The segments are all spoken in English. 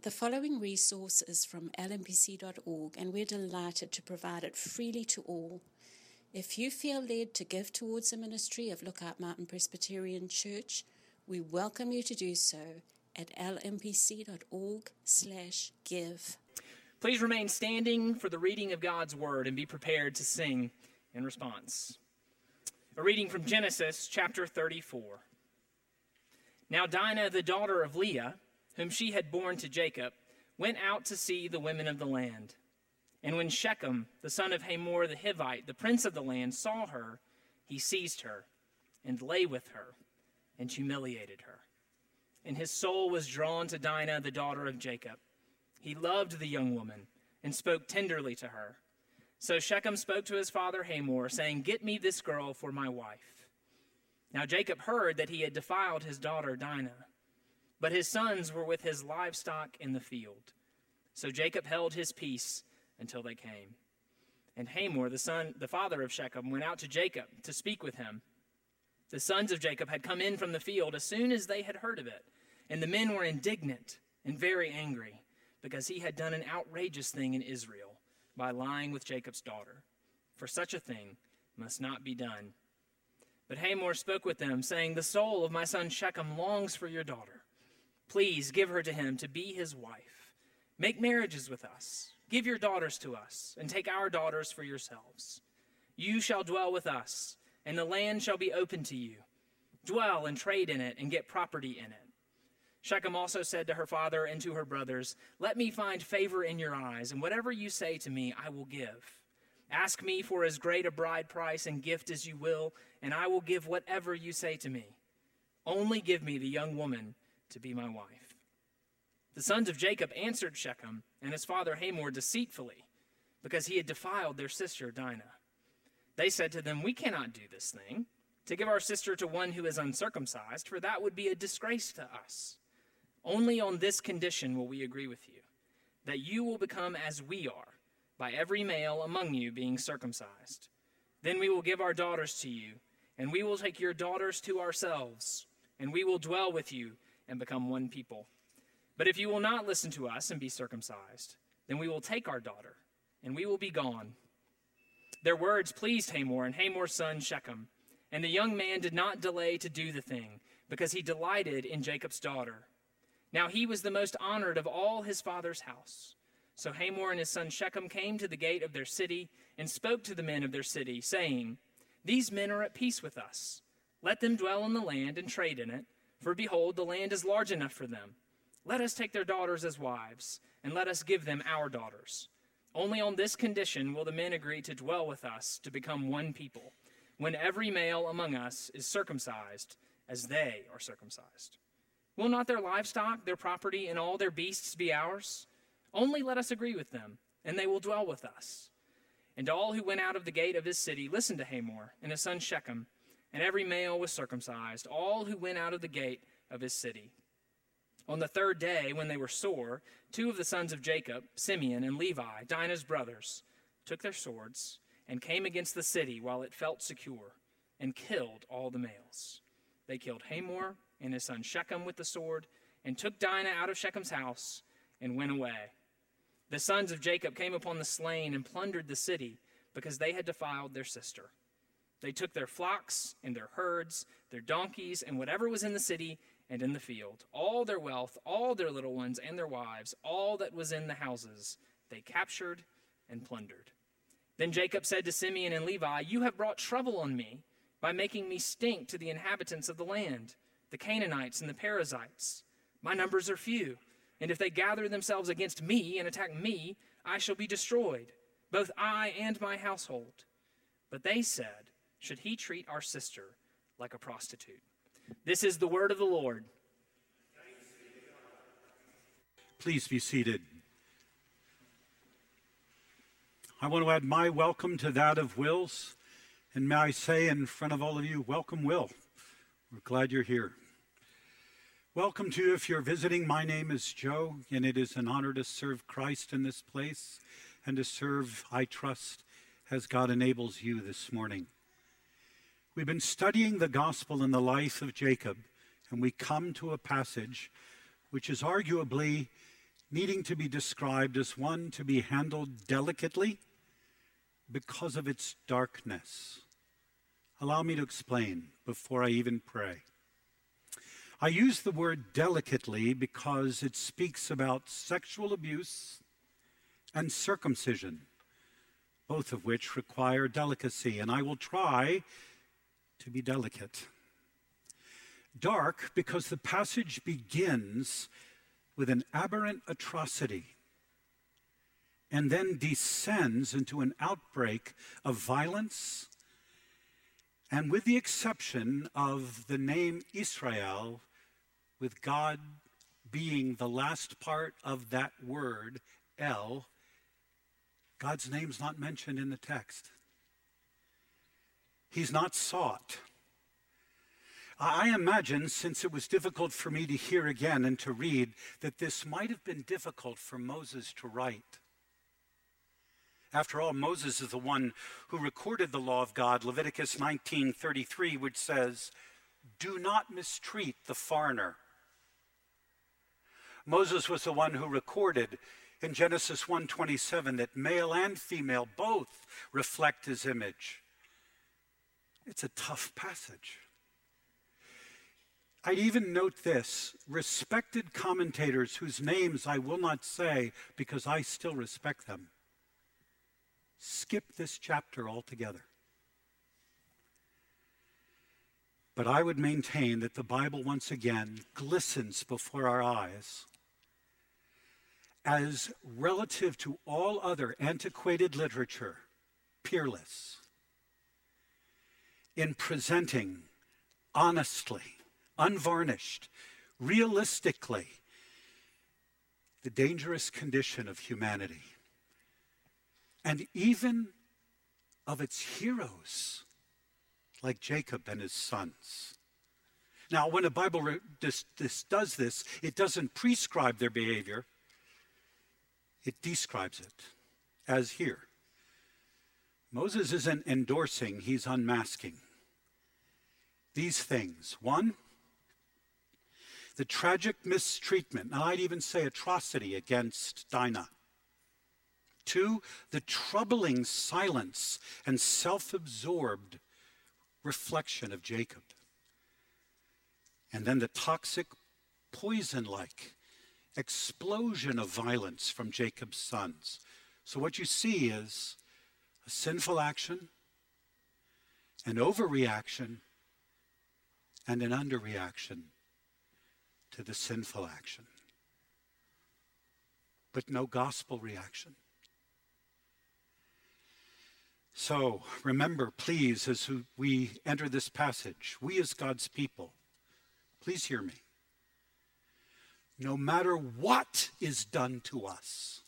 The following resource is from lmpc.org, and we're delighted to provide it freely to all. If you feel led to give towards the ministry of Lookout Mountain Presbyterian Church, we welcome you to do so at lmpc.org/give. Please remain standing for the reading of God's Word and be prepared to sing in response. A reading from Genesis chapter 34. Now Dinah, the daughter of Leah, whom she had borne to Jacob, went out to see the women of the land. And when Shechem, the son of Hamor the Hivite, the prince of the land, saw her, he seized her and lay with her and humiliated her. And his soul was drawn to Dinah, the daughter of Jacob. He loved the young woman and spoke tenderly to her. So Shechem spoke to his father Hamor, saying, "Get me this girl for my wife." Now Jacob heard that he had defiled his daughter Dinah, but his sons were with his livestock in the field. So Jacob held his peace until they came. And Hamor, the father of Shechem, went out to Jacob to speak with him. The sons of Jacob had come in from the field as soon as they had heard of it, and the men were indignant and very angry, because he had done an outrageous thing in Israel by lying with Jacob's daughter. For such a thing must not be done. But Hamor spoke with them, saying, "The soul of my son Shechem longs for your daughter. Please give her to him to be his wife. Make marriages with us. Give your daughters to us, and take our daughters for yourselves. You shall dwell with us, and the land shall be open to you. Dwell and trade in it, and get property in it." Shechem also said to her father and to her brothers, "Let me find favor in your eyes, and whatever you say to me I will give. Ask me for as great a bride price and gift as you will, and I will give whatever you say to me. Only give me the young woman to be my wife." The sons of Jacob answered Shechem and his father Hamor deceitfully, because he had defiled their sister Dinah. They said to them, "We cannot do this thing, to give our sister to one who is uncircumcised, for that would be a disgrace to us. Only on this condition will we agree with you, that you will become as we are, by every male among you being circumcised. Then we will give our daughters to you, and we will take your daughters to ourselves, and we will dwell with you and become one people. But if you will not listen to us and be circumcised, then we will take our daughter, and we will be gone." Their words pleased Hamor and Hamor's son Shechem, and the young man did not delay to do the thing, because he delighted in Jacob's daughter. Now he was the most honored of all his father's house. So Hamor and his son Shechem came to the gate of their city and spoke to the men of their city, saying, "These men are at peace with us. Let them dwell in the land and trade in it, for behold, the land is large enough for them. Let us take their daughters as wives, and let us give them our daughters. Only on this condition will the men agree to dwell with us, to become one people, when every male among us is circumcised as they are circumcised. Will not their livestock, their property, and all their beasts be ours? Only let us agree with them, and they will dwell with us." And all who went out of the gate of his city listened to Hamor and his son Shechem, and every male was circumcised, all who went out of the gate of his city. On the third day, when they were sore, two of the sons of Jacob, Simeon and Levi, Dinah's brothers, took their swords and came against the city while it felt secure, and killed all the males. They killed Hamor and his son Shechem with the sword, and took Dinah out of Shechem's house, and went away. The sons of Jacob came upon the slain and plundered the city, because they had defiled their sister. They took their flocks and their herds, their donkeys, and whatever was in the city and in the field, all their wealth, all their little ones and their wives, all that was in the houses, they captured and plundered. Then Jacob said to Simeon and Levi, "You have brought trouble on me by making me stink to the inhabitants of the land, the Canaanites and the Perizzites. My numbers are few, and if they gather themselves against me and attack me, I shall be destroyed, both I and my household." But they said, "Should he treat our sister like a prostitute?" This is the word of the Lord. Please be seated. I want to add my welcome to that of Will's. And may I say in front of all of you, welcome, Will. We're glad you're here. Welcome to you if you're visiting. My name is Joe, and it is an honor to serve Christ in this place and to serve, I trust, as God enables you this morning. We've been studying the gospel in the life of Jacob, and we come to a passage which is arguably needing to be described as one to be handled delicately because of its darkness. Allow me to explain before I even pray. I use the word delicately because it speaks about sexual abuse and circumcision, both of which require delicacy, and I will try to be delicate. Dark because the passage begins with an aberrant atrocity and then descends into an outbreak of violence, and with the exception of the name Israel, with God being the last part of that word, El, God's name's not mentioned in the text. He's not sought. I imagine, since it was difficult for me to hear again and to read, that this might have been difficult for Moses to write. After all, Moses is the one who recorded the law of God, Leviticus 19:33, which says, "Do not mistreat the foreigner." Moses was the one who recorded in Genesis 1:27 that male and female both reflect his image. It's a tough passage. I'd even note this: respected commentators whose names I will not say because I still respect them, skip this chapter altogether. But I would maintain that the Bible once again glistens before our eyes as, relative to all other antiquated literature, peerless in presenting honestly, unvarnished, realistically, the dangerous condition of humanity, and even of its heroes, like Jacob and his sons. Now, when a Bible does this, it doesn't prescribe their behavior, it describes it, as here. Moses isn't endorsing, he's unmasking these things. One, the tragic mistreatment, and I'd even say atrocity, against Dinah. Two, the troubling silence and self-absorbed reflection of Jacob. And then the toxic, poison-like explosion of violence from Jacob's sons. So what you see is a sinful action, an overreaction, and an underreaction to the sinful action. But no gospel reaction. So remember, please, as we enter this passage, we as God's people, please hear me. No matter what is done to us,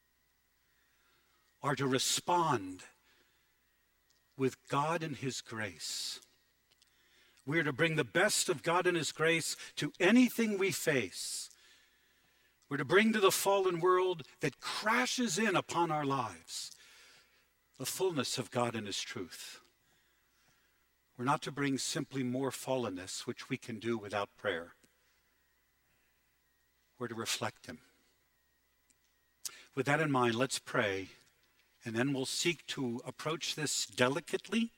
are to respond with God and his grace. We're to bring the best of God and his grace to anything we face. We're to bring to the fallen world that crashes in upon our lives the fullness of God and his truth. We're not to bring simply more fallenness, which we can do without prayer. We're to reflect him. With that in mind, let's pray, and then we'll seek to approach this delicately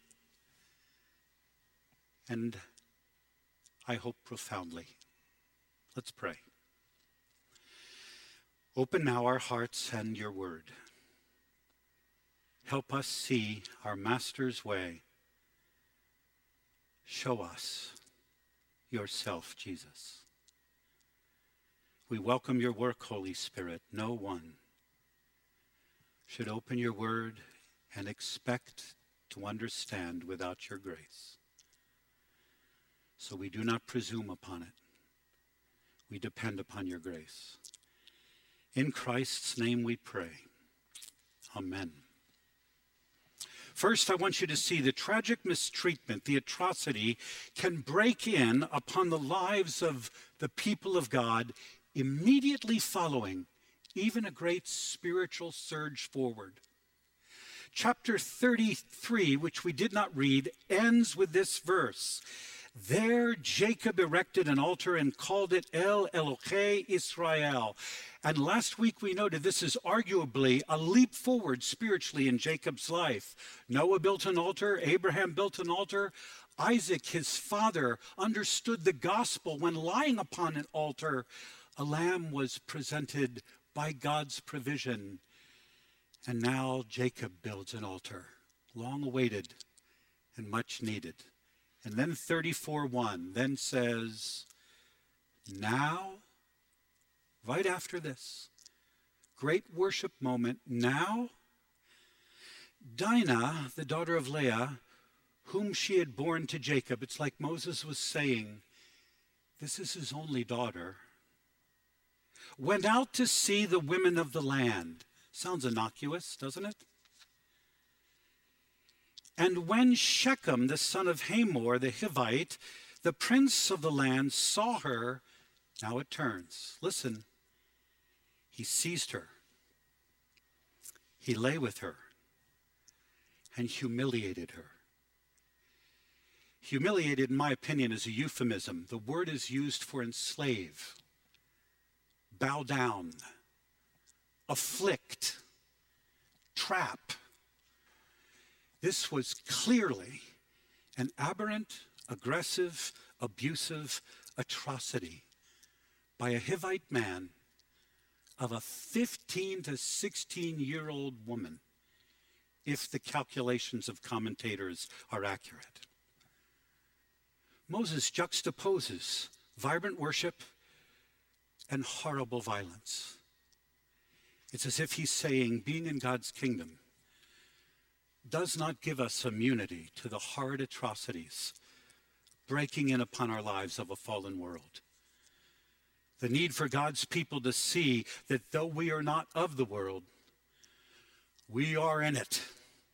and, I hope, profoundly. Let's pray. Open now our hearts and your word. Help us see our Master's way. Show us yourself, Jesus. We welcome your work, Holy Spirit. No one should open your word and expect to understand without your grace. So we do not presume upon it. We depend upon your grace. In Christ's name we pray. Amen. First, I want you to see the tragic mistreatment, the atrocity, can break in upon the lives of the people of God immediately following even a great spiritual surge forward. Chapter 33, which we did not read, ends with this verse. There Jacob erected an altar and called it El Elohe Israel. And last week we noted this is arguably a leap forward spiritually in Jacob's life. Noah built an altar, Abraham built an altar. Isaac, his father, understood the gospel when lying upon an altar. A lamb was presented by God's provision. And now Jacob builds an altar, long awaited and much needed. And then 34:1 then says, now, right after this great worship moment, now Dinah, the daughter of Leah, whom she had borne to Jacob, it's like Moses was saying, this is his only daughter, went out to see the women of the land. Sounds innocuous, doesn't it? And when Shechem, the son of Hamor, the Hivite, the prince of the land, saw her, now it turns. Listen, he seized her. He lay with her and humiliated her. Humiliated, in my opinion, is a euphemism. The word is used for enslave, bow down, afflict, trap. This was clearly an aberrant, aggressive, abusive atrocity by a Hivite man of a 15 to 16-year-old woman, if the calculations of commentators are accurate. Moses juxtaposes vibrant worship and horrible violence. It's as if he's saying being in God's kingdom does not give us immunity to the horrid atrocities breaking in upon our lives of a fallen world. The need for God's people to see that though we are not of the world, we are in it.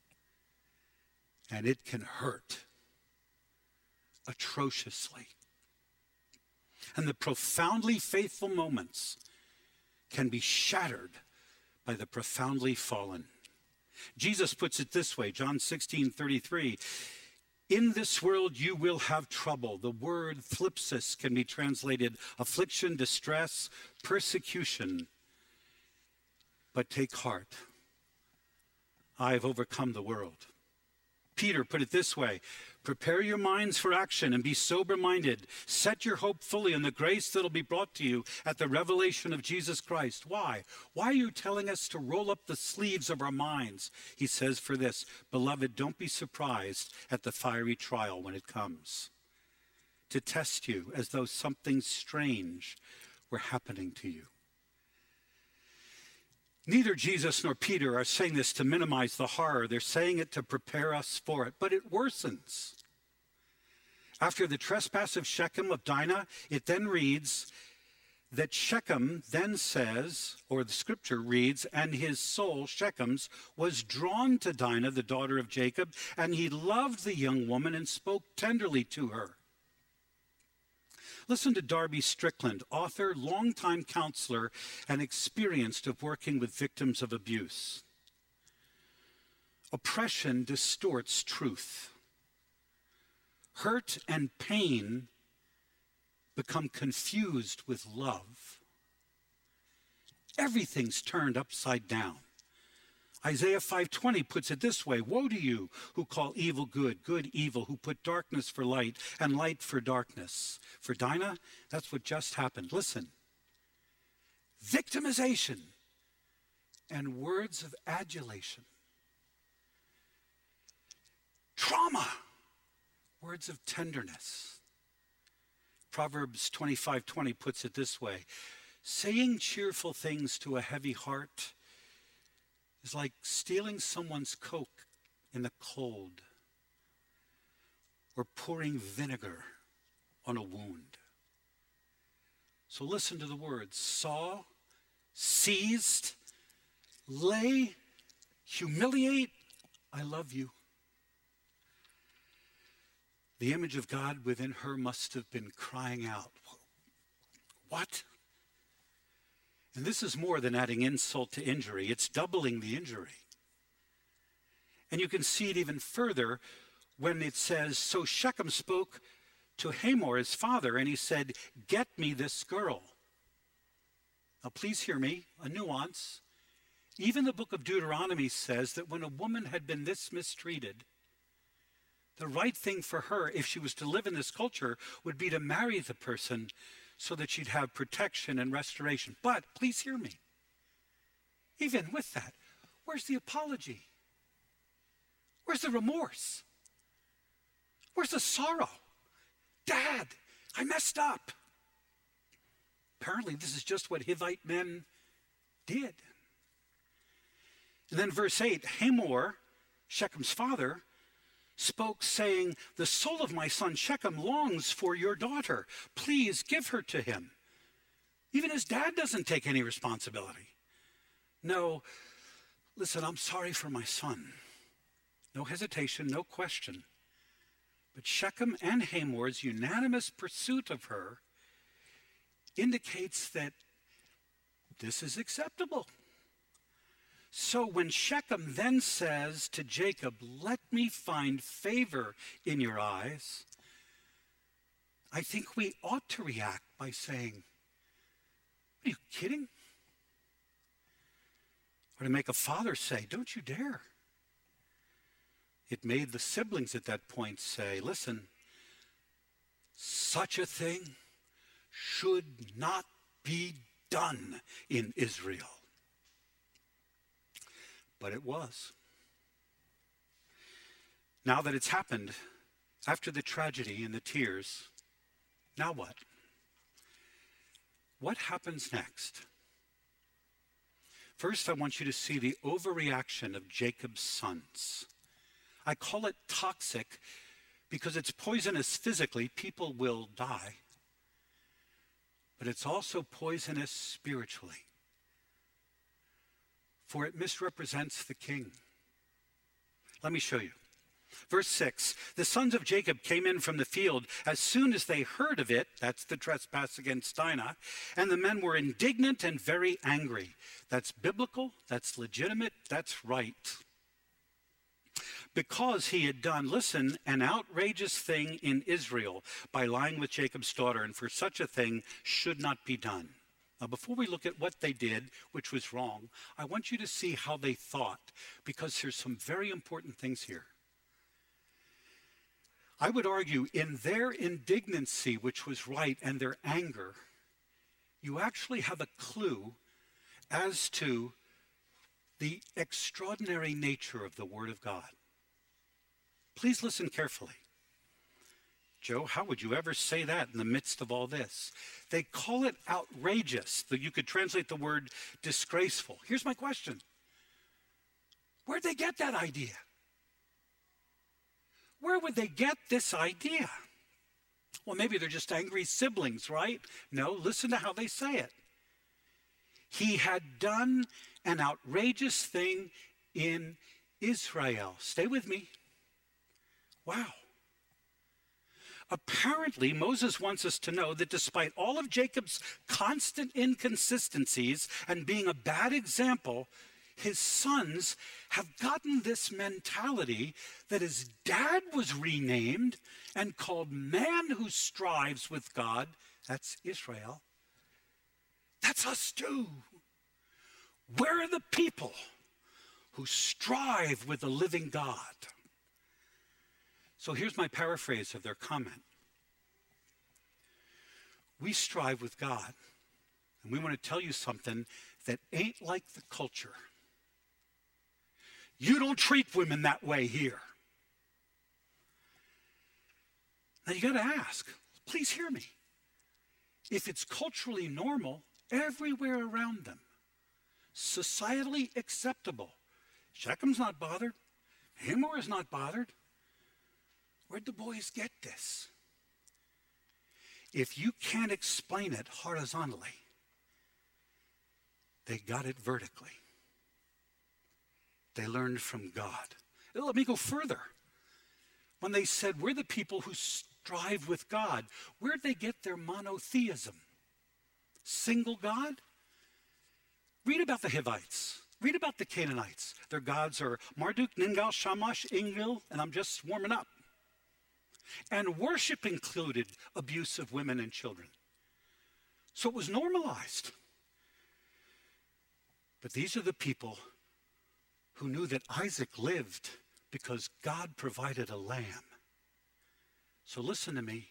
And it can hurt atrociously. And the profoundly faithful moments can be shattered by the profoundly fallen. Jesus puts it this way, John 16:33. In this world you will have trouble. The word thlipsis can be translated affliction, distress, persecution. But take heart. I have overcome the world. Peter put it this way, prepare your minds for action and be sober-minded. Set your hope fully on the grace that will be brought to you at the revelation of Jesus Christ. Why? Why are you telling us to roll up the sleeves of our minds? He says for this, beloved, don't be surprised at the fiery trial when it comes, to test you as though something strange were happening to you. Neither Jesus nor Peter are saying this to minimize the horror. They're saying it to prepare us for it, but it worsens. After the trespass of Shechem of Dinah, it then reads that Shechem then says, or the scripture reads, and his soul, Shechem's, was drawn to Dinah, the daughter of Jacob, and he loved the young woman and spoke tenderly to her. Listen to Darby Strickland, author, longtime counselor, and experienced of working with victims of abuse. Oppression distorts truth. Hurt and pain become confused with love. Everything's turned upside down. Isaiah 5:20 puts it this way, woe to you who call evil good, good evil, who put darkness for light and light for darkness. For Dinah, that's what just happened. Listen, victimization and words of adulation. Trauma, words of tenderness. Proverbs 25:20 puts it this way, saying cheerful things to a heavy heart is like stealing someone's Coke in the cold or pouring vinegar on a wound. So listen to the words, saw, seized, lay, humiliate, I love you. The image of God within her must have been crying out, what? And this is more than adding insult to injury. It's doubling the injury. And you can see it even further when it says, so Shechem spoke to Hamor, his father, and he said, "Get me this girl." Now, please hear me, a nuance. Even the book of Deuteronomy says that when a woman had been this mistreated, the right thing for her, if she was to live in this culture, would be to marry the person so that she'd have protection and restoration. But please hear me. Even with that, where's the apology? Where's the remorse? Where's the sorrow? Dad, I messed up. Apparently, this is just what Hivite men did. And then verse 8, Hamor, Shechem's father, spoke, saying, "The soul of my son Shechem longs for your daughter. Please give her to him." Even his dad doesn't take any responsibility. No, listen, I'm sorry for my son. No hesitation, no question. But Shechem and Hamor's unanimous pursuit of her indicates that this is acceptable. So when Shechem then says to Jacob, "Let me find favor in your eyes," I think we ought to react by saying, "Are you kidding?" Or to make a father say, "Don't you dare." It made the siblings at that point say, "Listen, such a thing should not be done in Israel." But it was. Now that it's happened, after the tragedy and the tears, now what? What happens next? First, I want you to see the overreaction of Jacob's sons. I call it toxic because it's poisonous physically. People will die. But it's also poisonous spiritually, for it misrepresents the king. Let me show you. Verse 6, the sons of Jacob came in from the field as soon as they heard of it. That's the trespass against Dinah. And the men were indignant and very angry. That's biblical, that's legitimate, that's right. Because he had done, listen, an outrageous thing in Israel by lying with Jacob's daughter, and for such a thing should not be done. Now, before we look at what they did, which was wrong, I want you to see how they thought, because there's some very important things here. I would argue in their indignancy, which was right, and their anger, you actually have a clue as to the extraordinary nature of the Word of God. Please listen carefully. Joe, how would you ever say that in the midst of all this? They call it outrageous. You could translate the word disgraceful. Here's my question. Where'd they get that idea? Where would they get this idea? Well, maybe they're just angry siblings, right? No, listen to how they say it. He had done an outrageous thing in Israel. Stay with me. Wow. Apparently, Moses wants us to know that despite all of Jacob's constant inconsistencies and being a bad example, his sons have gotten this mentality that his dad was renamed and called man who strives with God. That's Israel. That's us too. We're the people who strive with the living God. So here's my paraphrase of their comment. We strive with God, and we want to tell you something that ain't like the culture. You don't treat women that way here. Now you got to ask, please hear me. If it's culturally normal everywhere around them, societally acceptable, Shechem's not bothered, Hamor is not bothered, where'd the boys get this? If you can't explain it horizontally, they got it vertically. They learned from God. Let me go further. When they said, we're the people who strive with God, where'd they get their monotheism? Single God? Read about the Hivites. Read about the Canaanites. Their gods are Marduk, Ningal, Shamash, Enlil, and I'm just warming up. And worship included abuse of women and children. So it was normalized. But these are the people who knew that Isaac lived because God provided a lamb. So listen to me.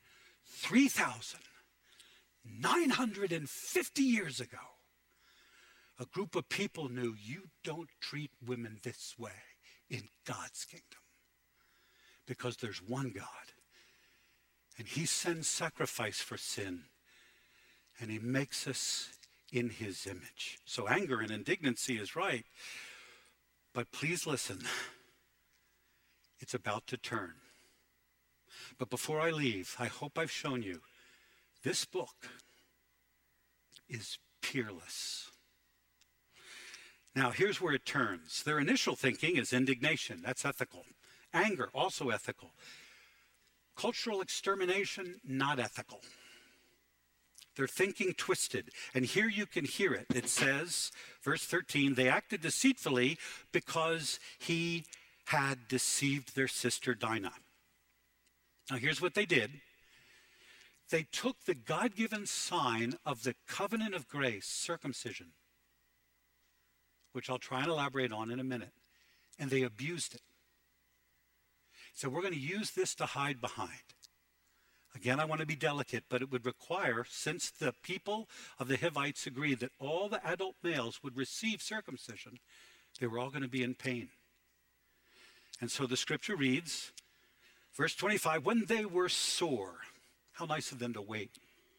3,950 years ago, a group of people knew you don't treat women this way in God's kingdom. Because there's one God. And he sends sacrifice for sin. And he makes us in his image. So anger and indignancy is right. But please listen. It's about to turn. But before I leave, I hope I've shown you this book is peerless. Now, here's where it turns. Their initial thinking is indignation. That's ethical. Anger, also ethical. Cultural extermination, not ethical. Their thinking twisted. And here you can hear it. It says, verse 13, they acted deceitfully because he had deceived their sister Dinah. Now here's what they did. They took the God-given sign of the covenant of grace, circumcision, which I'll try and elaborate on in a minute, and they abused it. So we're going to use this to hide behind. Again, I want to be delicate, but it would require, since the people of the Hivites agreed that all the adult males would receive circumcision, they were all going to be in pain. And so the scripture reads, verse 25, when they were sore, how nice of them to wait.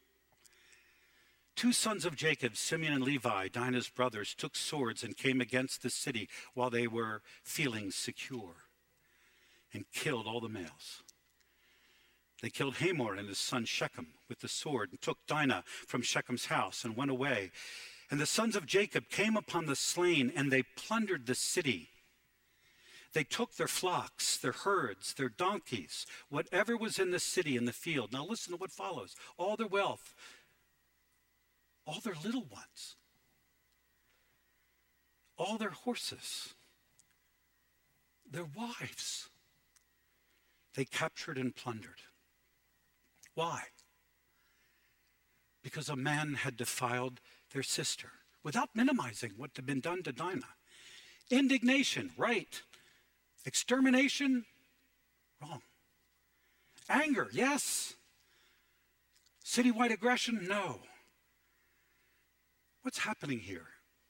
Two sons of Jacob, Simeon and Levi, Dinah's brothers, took swords and came against the city while they were feeling secure and killed all the males. They killed Hamor and his son Shechem with the sword and took Dinah from Shechem's house and went away. And the sons of Jacob came upon the slain and they plundered the city. They took their flocks, their herds, their donkeys, whatever was in the city and the field. Now listen to what follows. All their wealth, all their little ones, all their horses, their wives, they captured and plundered. Why? Because a man had defiled their sister without minimizing what had been done to Dinah. Indignation, right. Extermination, wrong. Anger, yes. Citywide aggression, no. What's happening here?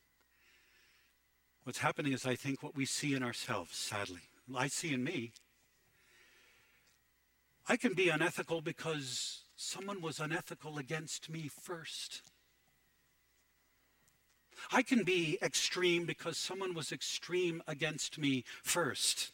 What's happening is, I think, what we see in ourselves, sadly. I see in me. I can be unethical because someone was unethical against me first. I can be extreme because someone was extreme against me first.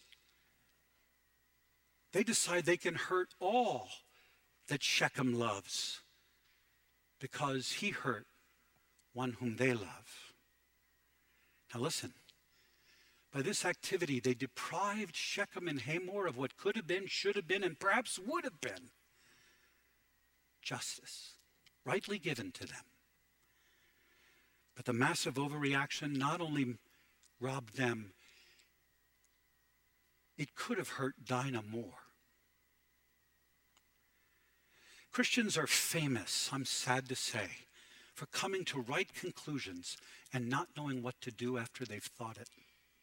They decide they can hurt all that Shechem loves because he hurt one whom they love. Now listen, by this activity they deprived Shechem and Hamor of what could have been, should have been, and perhaps would have been justice, rightly given to them. But the massive overreaction not only robbed them, it could have hurt Dinah more. Christians are famous, I'm sad to say, for coming to right conclusions and not knowing what to do after they've thought it.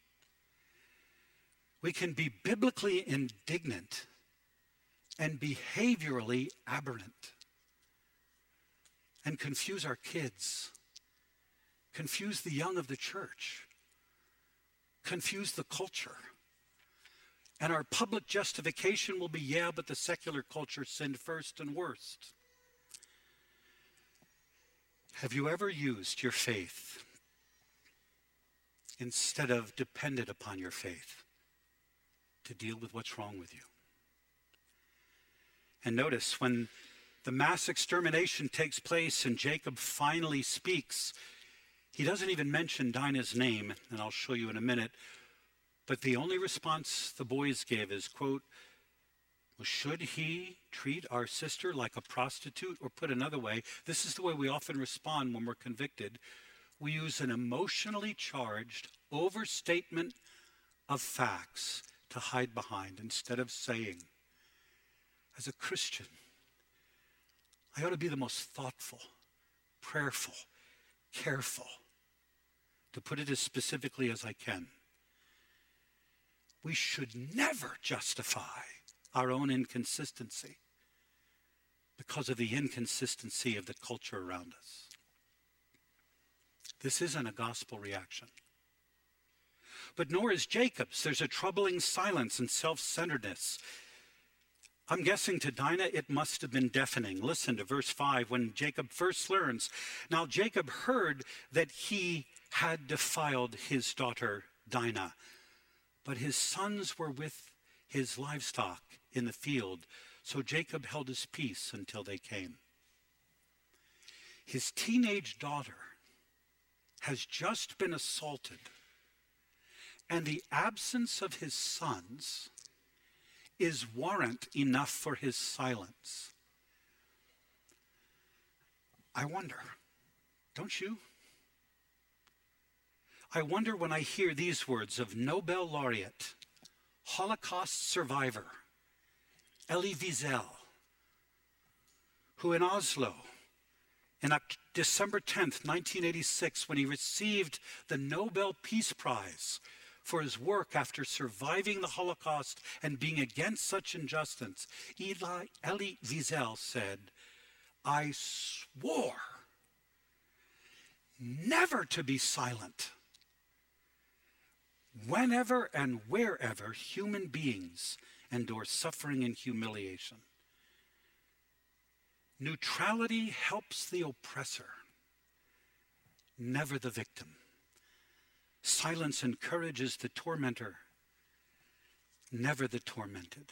We can be biblically indignant and behaviorally aberrant and confuse our kids, confuse the young of the church, confuse the culture. And our public justification will be, yeah, but the secular culture sinned first and worst. Have you ever used your faith instead of depended upon your faith to deal with what's wrong with you? And notice when the mass extermination takes place and Jacob finally speaks, he doesn't even mention Dinah's name, and I'll show you in a minute. But the only response the boys gave is, quote, well, should he treat our sister like a prostitute? Or put another way, this is the way we often respond when we're convicted. We use an emotionally charged overstatement of facts to hide behind instead of saying, as a Christian, I ought to be the most thoughtful, prayerful, careful, to put it as specifically as I can. We should never justify our own inconsistency because of the inconsistency of the culture around us. This isn't a gospel reaction. But nor is Jacob's. There's a troubling silence and self-centeredness. I'm guessing to Dinah it must have been deafening. Listen to verse 5 when Jacob first learns. Now Jacob heard that he had defiled his daughter Dinah, but his sons were with his livestock in the field. So Jacob held his peace until they came. His teenage daughter has just been assaulted, and the absence of his sons is warrant enough for his silence. I wonder, don't you? I wonder when I hear these words of Nobel laureate, Holocaust survivor, Elie Wiesel, who in Oslo, in December 10th, 1986, when he received the Nobel Peace Prize for his work after surviving the Holocaust and being against such injustice, Elie Wiesel said, I swore never to be silent whenever and wherever human beings endure suffering and humiliation. Neutrality helps the oppressor, never the victim. Silence encourages the tormentor, never the tormented.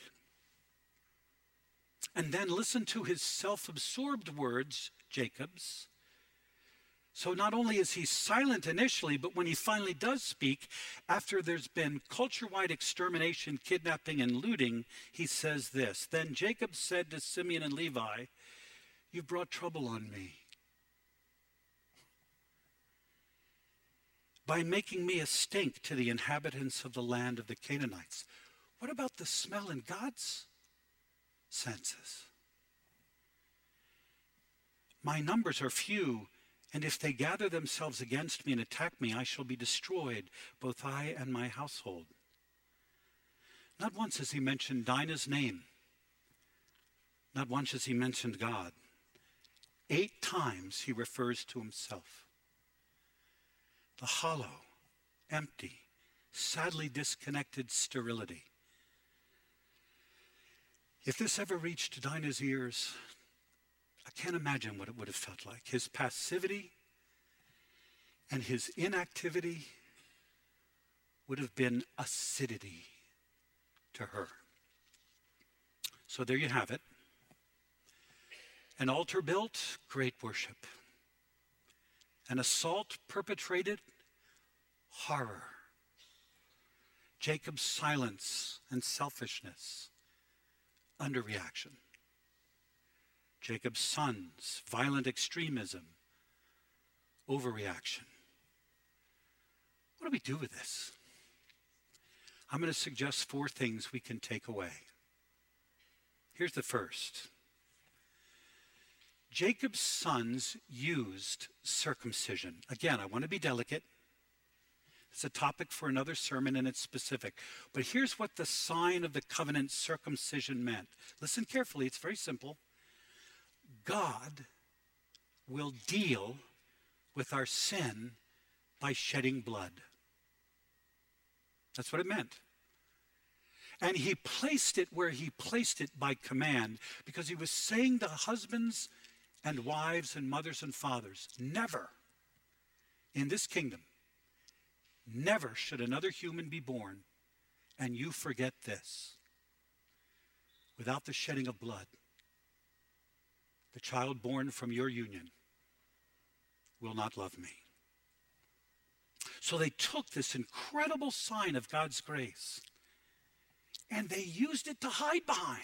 And then listen to his self-absorbed words, Jacob's. So not only is he silent initially, but when he finally does speak, after there's been culture-wide extermination, kidnapping, and looting, he says this. Then Jacob said to Simeon and Levi, you've brought trouble on me by making me a stink to the inhabitants of the land of the Canaanites. What about the smell in God's senses? My numbers are few, and if they gather themselves against me and attack me, I shall be destroyed, both I and my household. Not once has he mentioned Dinah's name. Not once has he mentioned God. 8 times he refers to himself. The hollow, empty, sadly disconnected sterility. If this ever reached Dinah's ears, I can't imagine what it would have felt like. His passivity and his inactivity would have been acidity to her. So there you have it. An altar built, great worship. An assault perpetrated, horror. Jacob's silence and selfishness, underreaction. Jacob's sons, violent extremism, overreaction. What do we do with this? I'm going to suggest 4 things we can take away. Here's the first. Jacob's sons used circumcision. Again, I want to be delicate. It's a topic for another sermon and it's specific. But here's what the sign of the covenant circumcision meant. Listen carefully, it's very simple. God will deal with our sin by shedding blood. That's what it meant. And he placed it where he placed it by command, because he was saying to husbands and wives and mothers and fathers, never in this kingdom, never should another human be born and you forget this. Without the shedding of blood, the child born from your union will not love me. So they took this incredible sign of God's grace and they used it to hide behind.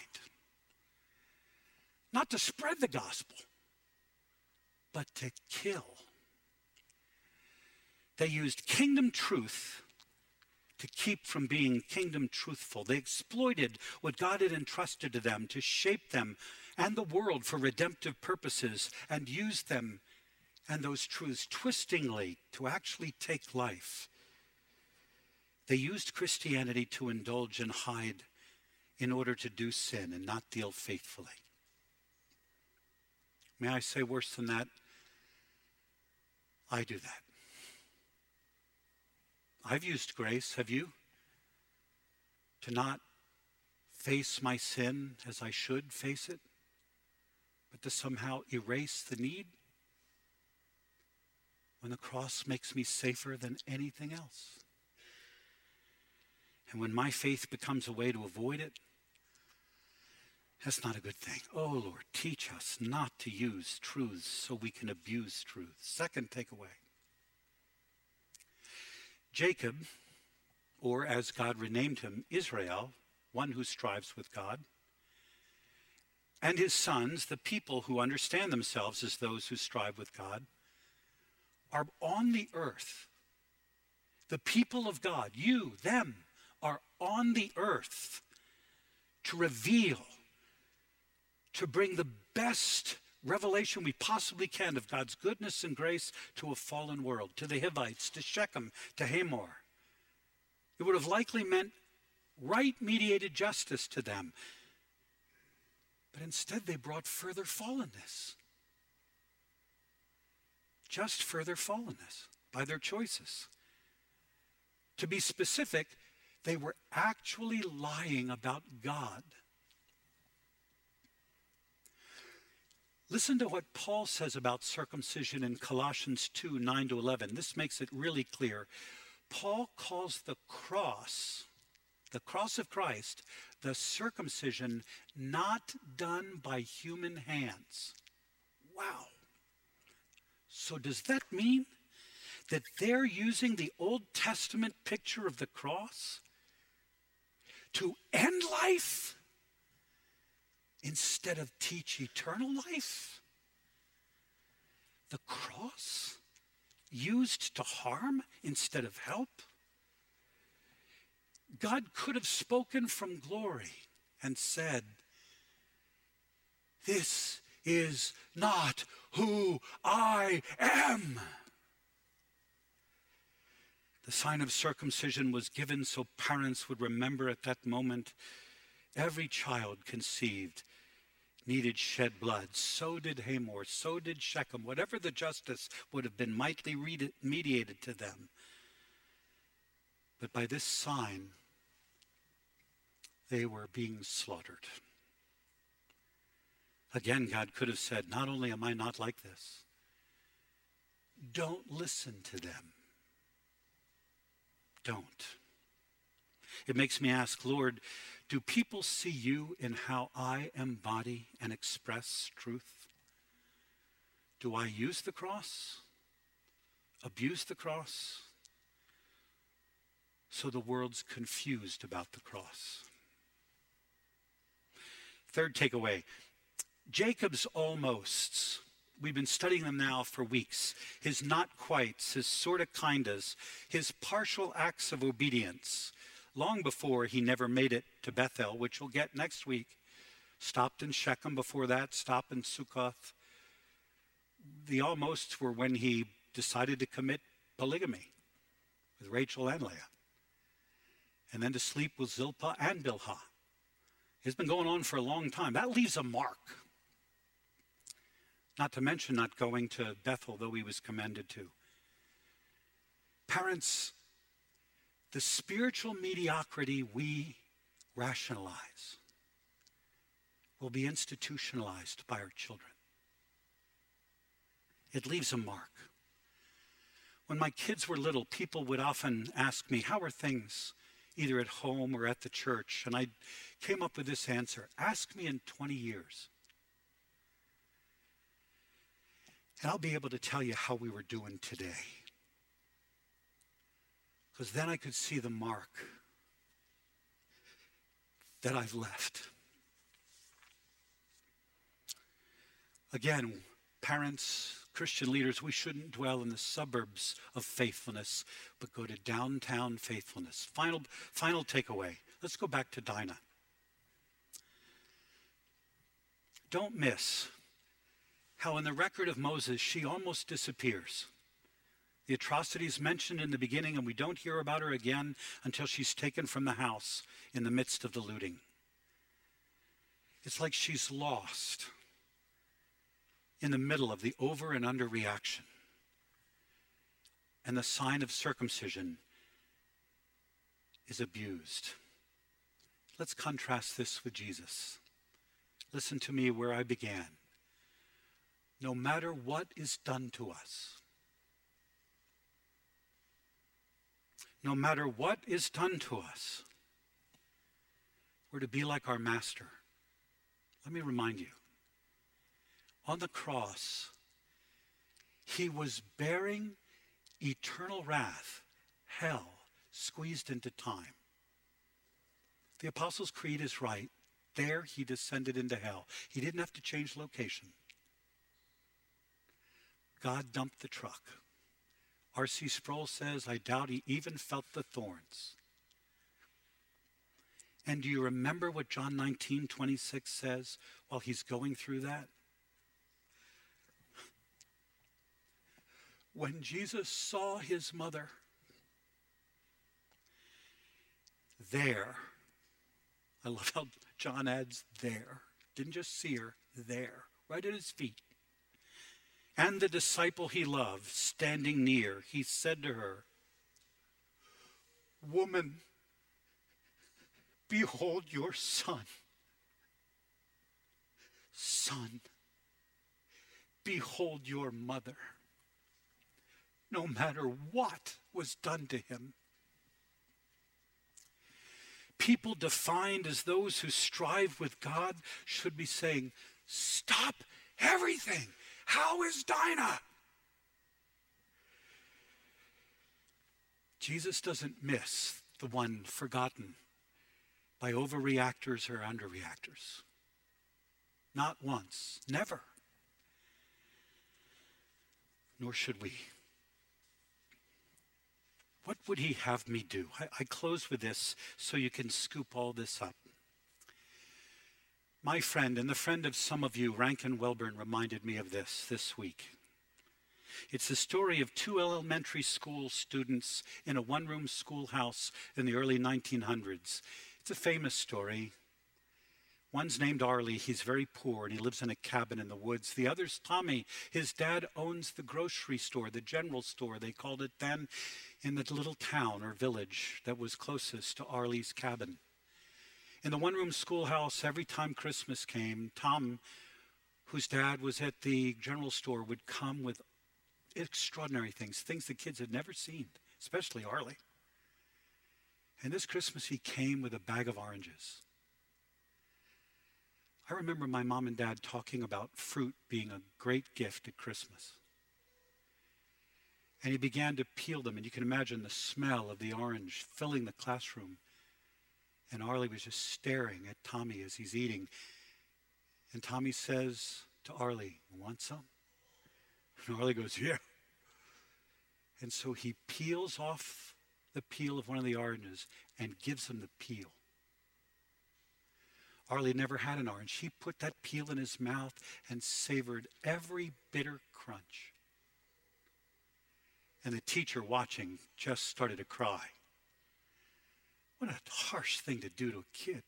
Not to spread the gospel, but to kill. They used kingdom truth to keep from being kingdom truthful. They exploited what God had entrusted to them to shape them and the world for redemptive purposes, and used them and those truths twistingly to actually take life. They used Christianity to indulge and hide in order to do sin and not deal faithfully. May I say worse than that? I do that. I've used grace, have you? To not face my sin as I should face it, but to somehow erase the need when the cross makes me safer than anything else. And when my faith becomes a way to avoid it, that's not a good thing. Oh, Lord, teach us not to use truths so we can abuse truths. Second takeaway. Jacob, or as God renamed him, Israel, one who strives with God, and his sons, the people who understand themselves as those who strive with God, are on the earth. The people of God, you, them, are on the earth to reveal, to bring the best revelation we possibly can of God's goodness and grace to a fallen world, to the Hivites, to Shechem, to Hamor. It would have likely meant right-mediated justice to them. But instead they brought further fallenness. Just further fallenness by their choices. To be specific, they were actually lying about God. Listen to what Paul says about circumcision in Colossians 2, 9-11. This makes it really clear. Paul calls the cross of Christ, the circumcision not done by human hands. Wow. So does that mean that they're using the Old Testament picture of the cross to end life instead of teach eternal life? The cross used to harm instead of help? God could have spoken from glory and said, "This is not who I am." The sign of circumcision was given so parents would remember at that moment every child conceived needed shed blood. So did Hamor, so did Shechem. Whatever the justice would have been mightily mediated to them. But by this sign, they were being slaughtered. Again, God could have said, not only am I not like this, don't listen to them. Don't. It makes me ask, Lord, do people see you in how I embody and express truth? Do I use the cross, abuse the cross, so the world's confused about the cross? Third takeaway, Jacob's almosts. We've been studying them now for weeks. His not quites, his sort of kindas, his partial acts of obedience, long before he never made it to Bethel, which we'll get next week. Stopped in Shechem before that, stopped in Sukkoth. The almosts were when he decided to commit polygamy with Rachel and Leah, and then to sleep with Zilpah and Bilhah. It's been going on for a long time. That leaves a mark. Not to mention not going to Bethel, though he was commended to. Parents, the spiritual mediocrity we rationalize will be institutionalized by our children. It leaves a mark. When my kids were little, people would often ask me, how are things either at home or at the church? And I came up with this answer: ask me in 20 years. And I'll be able to tell you how we were doing today. Because then I could see the mark that I've left. Again, parents, Christian leaders, we shouldn't dwell in the suburbs of faithfulness, but go to downtown faithfulness. Final takeaway. Let's go back to Dinah. Don't miss how in the record of Moses, she almost disappears. The atrocities mentioned in the beginning, and we don't hear about her again until she's taken from the house in the midst of the looting. It's like she's lost in the middle of the over and under reaction. And the sign of circumcision is abused. Let's contrast this with Jesus. Listen to me where I began. No matter what is done to us, no matter what is done to us, we're to be like our Master. Let me remind you, on the cross, he was bearing eternal wrath, hell, squeezed into time. The Apostles' Creed is right. There he descended into hell. He didn't have to change location. God dumped the truck. R.C. Sproul says, I doubt he even felt the thorns. And do you remember what John 19:26 says while he's going through that? When Jesus saw his mother there, I love how John adds there, didn't just see her, there, right at his feet. And the disciple he loved, standing near, he said to her, Woman, behold your son. Son, behold your mother. No matter what was done to him. People defined as those who strive with God should be saying, stop everything. How is Dinah? Jesus doesn't miss the one forgotten by overreactors or underreactors. Not once, never. Nor should we. What would he have me do? I close with this so you can scoop all this up. My friend, and the friend of some of you, Rankin Welburn, reminded me of this week. It's the story of two elementary school students in a one-room schoolhouse in the early 1900s. It's a famous story. One's named Arlie. He's very poor, and he lives in a cabin in the woods. The other's Tommy. His dad owns the grocery store, the general store, they called it then, in the little town or village that was closest to Arlie's cabin. In the one-room schoolhouse, every time Christmas came, Tom, whose dad was at the general store, would come with extraordinary things the kids had never seen, especially Arlie. And this Christmas he came with a bag of oranges. I remember my mom and dad talking about fruit being a great gift at Christmas. And he began to peel them, and you can imagine the smell of the orange filling the classroom. And Arlie was just staring at Tommy as he's eating. And Tommy says to Arlie, "Want some?" And Arlie goes, "Yeah." And so he peels off the peel of one of the oranges and gives him the peel. Arlie never had an orange. He put that peel in his mouth and savored every bitter crunch. And the teacher watching just started to cry. What a harsh thing to do to a kid.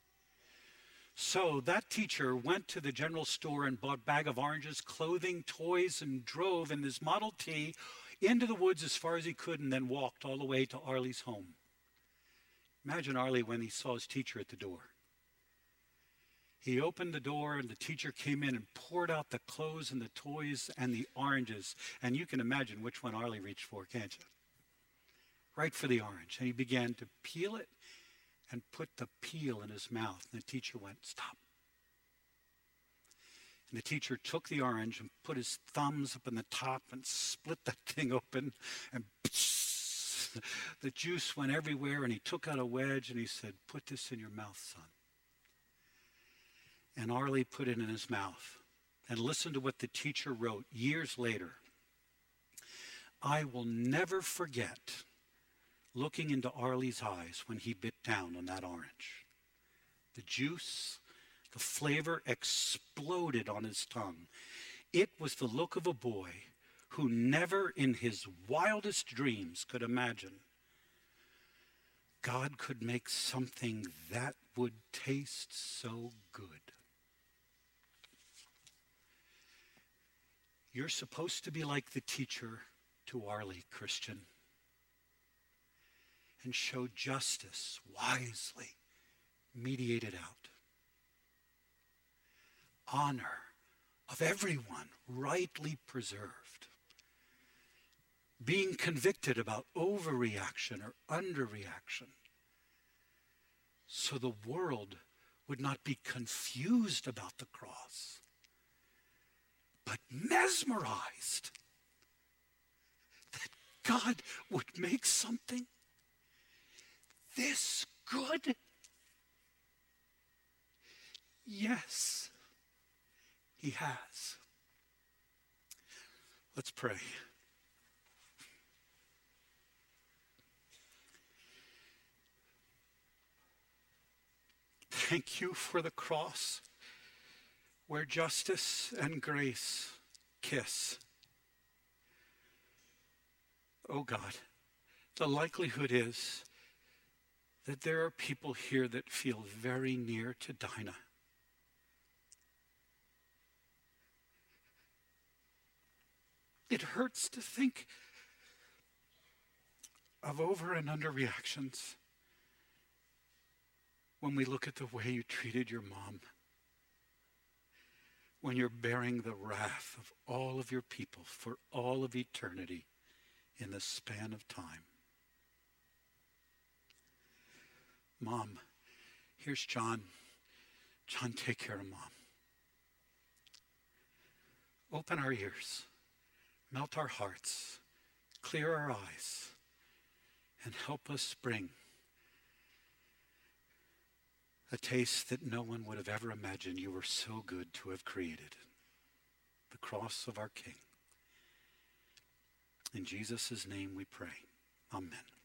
So that teacher went to the general store and bought a bag of oranges, clothing, toys, and drove in his Model T into the woods as far as he could and then walked all the way to Arlie's home. Imagine Arlie when he saw his teacher at the door. He opened the door and the teacher came in and poured out the clothes and the toys and the oranges. And you can imagine which one Arlie reached for, can't you? Right for the orange. And he began to peel it and put the peel in his mouth. And the teacher went, "Stop." And the teacher took the orange and put his thumbs up in the top and split that thing open. And the juice went everywhere. And he took out a wedge and he said, "Put this in your mouth, son." And Arlie put it in his mouth. and listen to what the teacher wrote years later. I will never forget looking into Arlie's eyes when he bit down on that orange. The juice, the flavor exploded on his tongue. It was the look of a boy who never in his wildest dreams could imagine God could make something that would taste so good. You're supposed to be like the teacher to Arlie, Christian, and show justice wisely, mediated out. Honor of everyone rightly preserved. Being convicted about overreaction or underreaction, so the world would not be confused about the cross, but mesmerized that God would make something this good. Yes, he has. Let's pray. Thank you for the cross where justice and grace kiss. Oh God, the likelihood is that there are people here that feel very near to Dinah. It hurts to think of over and under reactions when we look at the way you treated your mom, when you're bearing the wrath of all of your people for all of eternity in the span of time. Mom, here's John. John, take care of Mom. Open our ears, melt our hearts, clear our eyes, and help us bring a taste that no one would have ever imagined you were so good to have created. The cross of our King. In Jesus' name we pray. Amen.